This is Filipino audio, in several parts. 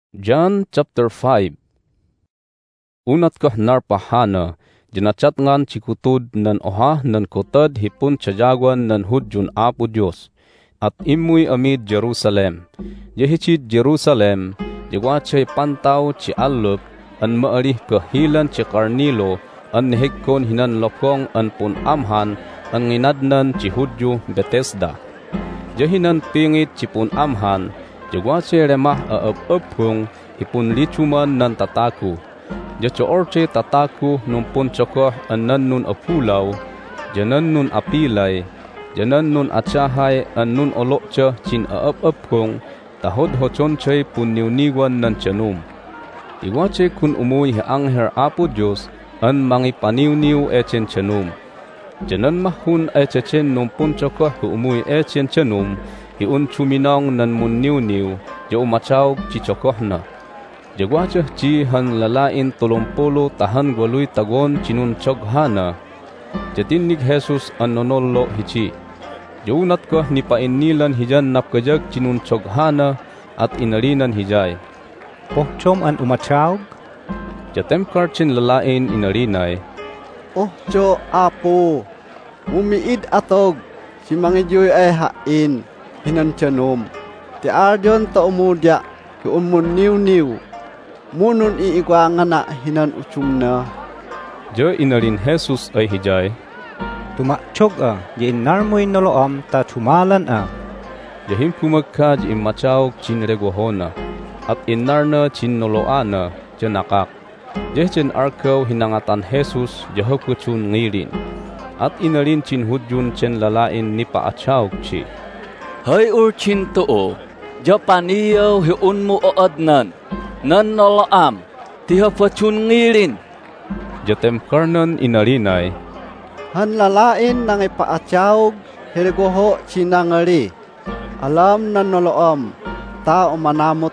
John chapter 5. Unat ko narpahana, dinachat ngan chikutud nan oha nan kotad hipun chajagwan nan hudjun Apo Diyos. At imuy amid Jerusalem. Jehichid Jerusalem, jagwachay pantaw chi alup, an maarih kahilan chi karnilo, an nehikon hinan lokong an pun amhan, an nginadnan chi hudju Bethesda. Jehinan pingit chi pun amhan, jagwachay remah aap-apung, hipun lichuman nan tataku. Jachoorche tataku numpun chokoh an nan nun apulaw, janan nun apilay, janan nun atsahay an nun olokcha chin aap-apung, tahod hochonchay pun niwniwan nan chanum. Iwache kun umuy angher Apo Diyos, an mangipaniwniw echen chanum. Janan mahun echechen numpun chokoh umuy echen chanum, hiun chuminong nan munniwniw, ja umachaw chi chokoh na. Jagwachah chi han lalain 30 tahan gwaluy tagon chinun choghana. Jatinig Jesus an nonolo hichi. Jaunat ko ni painilan hijan napkajag chinun choghana at inarinan hijay. Pohchom an umachawg? Jatemkar chin lalain inarinay. Ohcho Apo, umiid atog, si mangidyoy ay hain, hinan tiyanom. Ti arjon ta umudya, ki umun niw-niw. Munun iigwangan na hinan uchum na. Jo inarin Jesus ay hijay. Tumakchog yain narmoy noloam ta chumalan Jahim pumagka jim machaw chin regwahona. At inarna chin noloana janakak. Jechen arkaw hinangatan Jesus jahokutun ngirin. At inarin chin hudjun chen lalain ni paachaw chi. Hay urchin too, japaniyaw hiun mo oadnan. Nan noloam, tiha pachun ngirin. Jatem karnan inarinay. Han lalain nang ipaachawg, hirgoho chinangari. Alam nan noloam, ta umanamot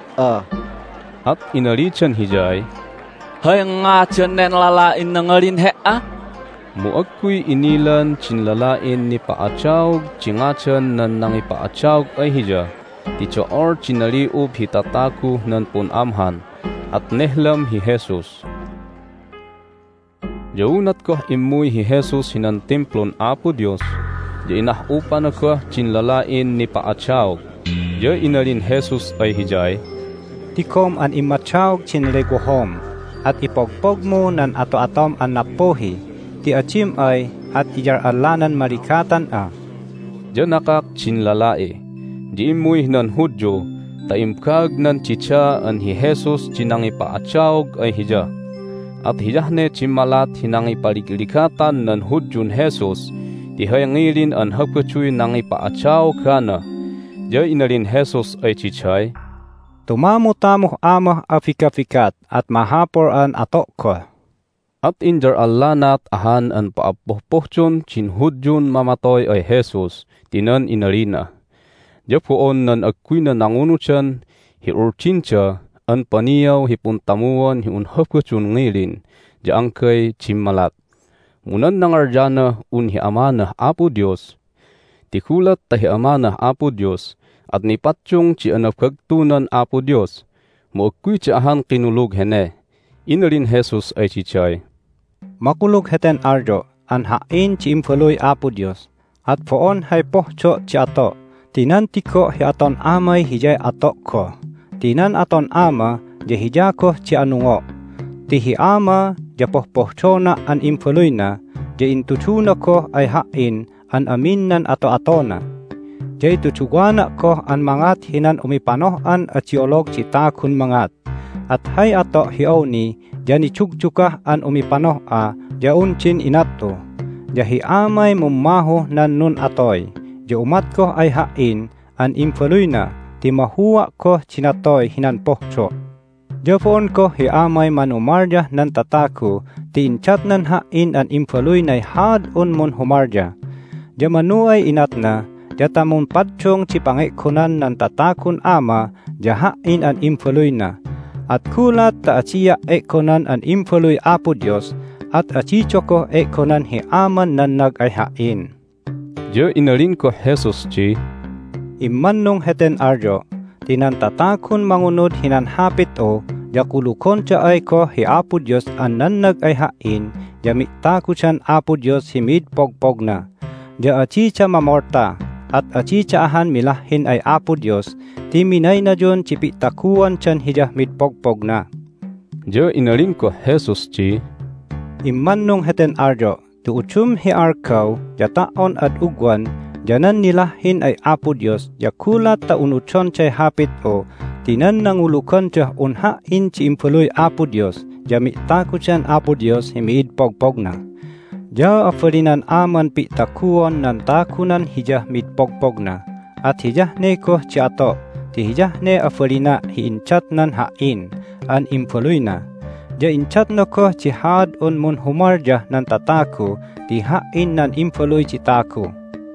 At inarichan hijay. Hay nga nen lalain nangarin hea? Muagkuy inilan chin lalain ni paachawg, chingachan nan nang ipaachawg ay hija. Ti choor chinariub hitataku nan pun amhan, at nehlam hi Jesus. Jaunat ko imuy hi Jesus hinan templon Apo Diyos, ja inahupan ako chin lalain ni paachawg. Ja inarin Jesus ay hijay. Tikom an imachawg chin legohom, at ipogpog mo nan ato-atom an napohi, ti achim ay at ijar alanan marikatan Ja nakak chin lalai. Di imuy nan hudyo, taimkag nan chicha an hi Jesus chinangi paachawg ay hija. At hijahne chimalat hinangi paliklikatan nan hudjun Jesus, di hayangirin an hapkachuy nangi paachawg kana. Ja inarin Jesus ay chichay. Tumamo-tamoh amah afika-fikat at mahapor an atokko. At injar allanat ahan an paapohpohchon chin hudjun mamatoy ay Jesus, tinan inarina. Japoon nan agkuy na nangunuchan, hi urchincha, an paniyaw hipuntamuan hi unhapkachun ngilin, ja angkay chimmalat. Munan nangarjana un hi amanah Apo Diyos. Tikulat ta hi amanah Apo Diyos, at nipatsyong chi anapkagtunan Apo Diyos, mo agkuy chi ahan kinulog hene. Inarin Jesus ay chichay. Makulog heten arjo, an hain chi impuluy Apo Diyos, at poon hay pohcho chi ato. Tinan tiko hi aton amay hijay atok ko. Tinan aton ama, ja hija ko chi anungo. Ti hi ama, ja pohpohchona an impuluy na, ja intuchuna ko ay hain an aminnan ato-atona. Ja ituchugwana ko an mangat hinan umipanohan at siolog chi takun mangat. At hay ato hiawni, ja ni chugchukah an umipanoh ja unchin inato. Ja hi amay mumaho nan nun atoy. Ja umat ko ay hain, an impuluy na, ti mahuwa ko chinatoy hinan pohcho. Ja poon ko hi amay manumarja nan tataku, ti inchat nan hain an impuluy na had unmon humarja. Ja manuay inatna, ja tamun padchong chi pangekunan nan tatakun ama, ja hain an impuluy na. At kulat ta achiya ekonan an impuluy Apo Diyos, at achichoko ekonan hi aman nan nag ay hain. Ja inarin ko Jesus chi. Imannong heten arjo, tinan tatakon mangunod hinan hapit o, jakulukon cha ay ko hi Apo Diyos an nannag ay hain, jamit takuchan Apo Diyos himid pogpog na. Ja achi cha mamorta, at achi cha ahan milahin ay Apo Diyos, timinay na jon chipit takuan chan hijah mid pogpog na. Ja inarin ko Jesus chi, Imman nung heten arjo, tuuchum hi arkaw, jataon at ugwan, janan nilahin ay Apo Diyos, jakulat ta unuchon chay hapit o, tinan nangulukan cha unhain chi impuloy Apo Diyos, jamit takuchan Apo Diyos himiid pogpog na. Ja afalinan aman pi takuon nan takunan hijah mid pogpog na, at hijah ne ko chi ato, ti hijah ne afalina hi inchat nan hain, an impuloy na. Ja inchat no ko chi had on mun humarja nan tataku, ti hain nan impuloy chi taku.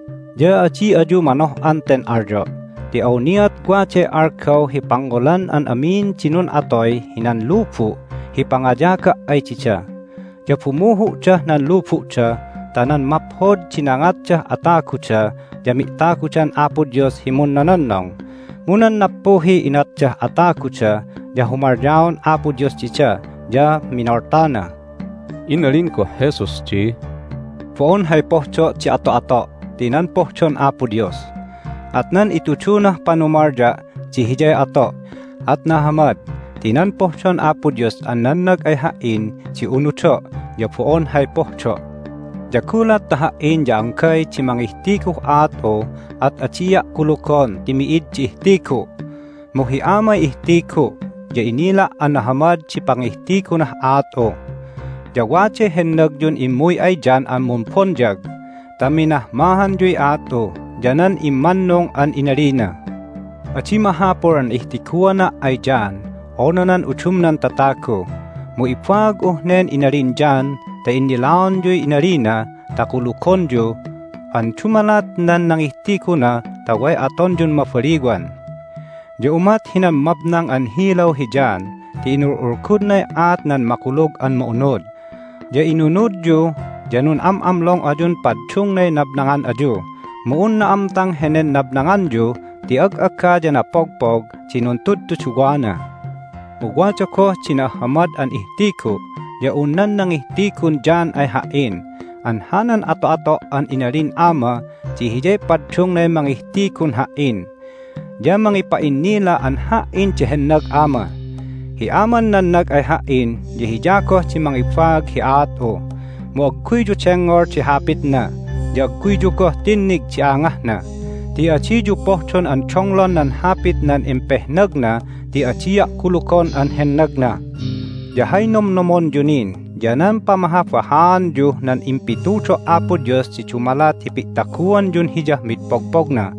Ja achi aju manoh anten arjo, ti auniat kwa che arkaw hi pangolan an amin chinun atoy hinan lupu, hi pangajaka ay chicha. Ja pumuhu cha nan lupu cha, tanan maphod chinangat cha ataku cha, jamit takuchan Apo Diyos himun nananong. Munan napuhi inat cha ataku cha, ja humarjaon Apo Diyos chicha, ja minortana. inarin ko Jesus chi, Poon hay pohcho chi ato-ato, tinan pohchon Apo Diyos. At nan ituchunah panumarja, chi hijay ato, at nahamad, tinan pohchon Apo Diyos an nannag ay hain, chi unucho, ja poon hay pohcho. Jakulat ta hain ja angkay chi mangihtikuh ato, at achiya kulukon, timiid chi ihtiku. Muhi amay ihtiku, ja inila an nahamad chi pangihtiku nah ato. Jawache hennag jun imuy ay jan an mumponjag, taminah mahan juy ato, janan imannong an inarina. Achi mahapor an ihtikuana ay jan, onanan uchumnan tatako, mu ipag uhnen inarin jan, ta inilaon juy inarina, takulukon ju, an chumalat nan nang ihtikuna, taway aton jun mafariguan. Ja umat hinam mabnang an hilaw hijan, ti inururkud na at nan makulog an maunod. Ja inunod ju, janun amlong ajun padchung na nabnangan aju. Muun na amtang henen nabnangan ju, ti ag-agka jana pogpog, chinuntut tu chugwana. Ugwacho ko chinahamad an ihtiku, ja unan nang ihtikun jan ay hain. An hanan ato-ato an inarin ama, ti hijay padchung na mangihtikun hain. Ja mangipain nila an hain chi hennag ama. Hi aman nannag ay hain, di hijako chi mangipag hi ato. Muagkuy ju chengor chi hapit na, di agkuy ju ko tinnig chi angah na. Di achi ju pohchon an chonglon nan hapit nan impehnag na, di achiya kulukon an hennag na. Di haynom nomon junin, janan pamahafahan ju nan impitucho Apo Diyos si chumalat hipitakuan jun hijah mitpogpog na.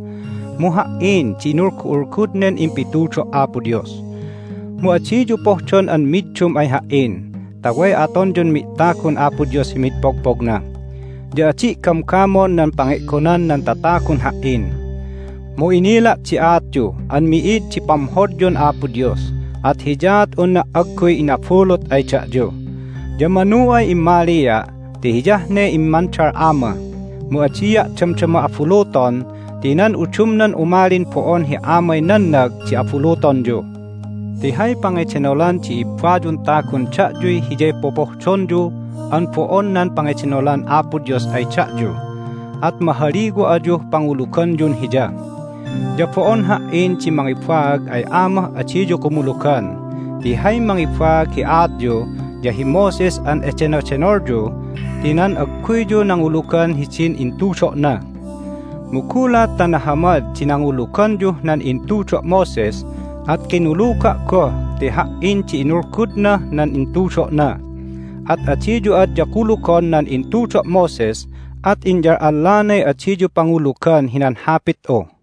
Muhain chinurkurkud nen impitucho Apo Diyos. Muachi ju pohchon an midchum ay hain, taway aton jun mitakon Apo Diyos mitpogpog na. Di achi kamkamon nan pangikonan nan tatakon hain. Mu inila ci atju, an miid ci pamhod jun Apo Diyos, at hijat un na agkoy inapulot ay chadjo. Di manuay imaliya, ti hijah ne imanchar ama. Muachiya chamchama afuloton, tinan uchumnan umalin poon hi amay nannag ci afuloton jo. Tihay pangechenolan ci ipwadun takun chakjuy hijay popohchon jo, an poon nan pangechenolan Apo Diyos ay chakjo. At maharigo ajo pangulukan jun hija. Ja poon hain ci mangipwag ay ama achijo kumulukan. Tihay mangipwag hi adjo, ja hi Moses an echeno-chenorjo, tinan agkuyjo nangulukan hisin intusok na. Mukulat tanahamad sinangulukan jo nan intusok Moses, at kinuluka ko ti hain ci inurkud na nan intusok na. At achijo at jakulukon nan intusok Moses, at injar allanay achijo pangulukan hinan hapit o.